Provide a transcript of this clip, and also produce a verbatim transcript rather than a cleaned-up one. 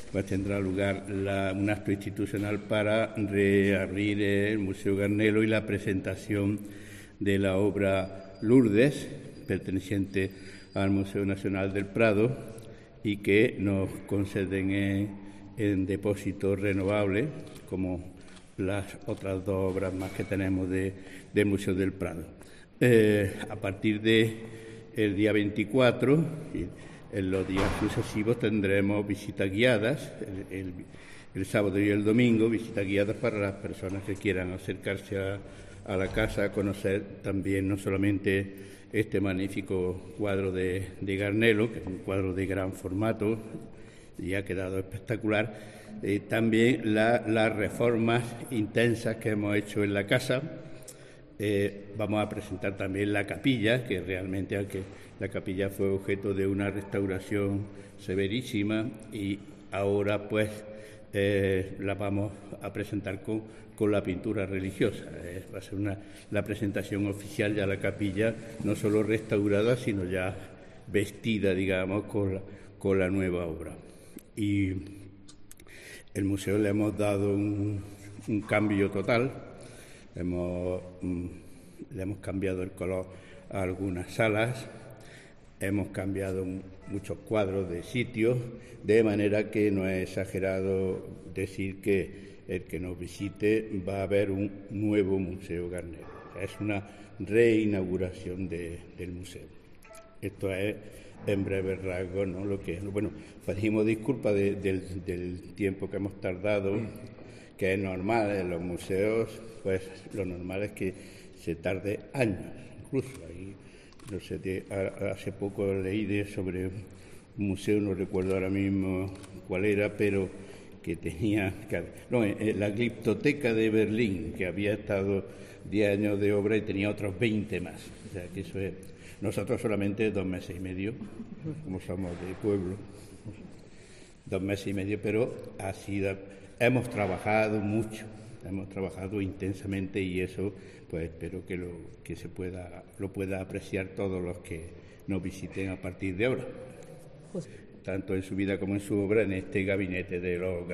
pues tendrá lugar la, un acto institucional para reabrir el Museo Garnelo y la presentación de la obra Lourdes, perteneciente al Museo Nacional del Prado, y que nos conceden en, en depósito renovable, como las otras dos obras más que tenemos de, del Museo del Prado. Eh, a partir del día veinticuatro, y en los días sucesivos, tendremos visitas guiadas, el, el, el sábado y el domingo, visitas guiadas para las personas que quieran acercarse a, a la casa, a conocer también no solamente este magnífico cuadro de, de Garnelo, que es un cuadro de gran formato y ha quedado espectacular, eh, también la, las reformas intensas que hemos hecho en la casa. Eh, vamos a presentar también la capilla, que realmente, aunque la capilla fue objeto de una restauración severísima, y ahora pues eh, la vamos a presentar con, con la pintura religiosa. Eh, va a ser una, la presentación oficial ya la capilla, no solo restaurada, sino ya vestida, digamos, con la, con la nueva obra. Y el museo le hemos dado un, un cambio total. Hemos, mm, le hemos cambiado el color a algunas salas, hemos cambiado muchos cuadros de sitios, de manera que no es exagerado decir que el que nos visite va a ver un nuevo Museo Garnelo. Es una reinauguración de, del museo. Esto es, en breve rasgos, ¿no?, lo que es. Bueno, pedimos disculpas de, del, del tiempo que hemos tardado, que es normal en los museos. Pues lo normal es que se tarde años, incluso. Ahí, no sé, de, a, hace poco leí de, sobre un museo, no recuerdo ahora mismo cuál era, pero que tenía, que, no, la Gliptoteca de Berlín, que había estado diez años de obra y tenía otros veinte más. O sea, que eso es, nosotros solamente dos meses y medio, como somos de pueblo, dos meses y medio, pero ha sido, hemos trabajado mucho. Hemos trabajado intensamente y eso, pues espero que lo que se pueda lo pueda apreciar todos los que nos visiten a partir de ahora, pues, tanto en su vida como en su obra, en este gabinete de los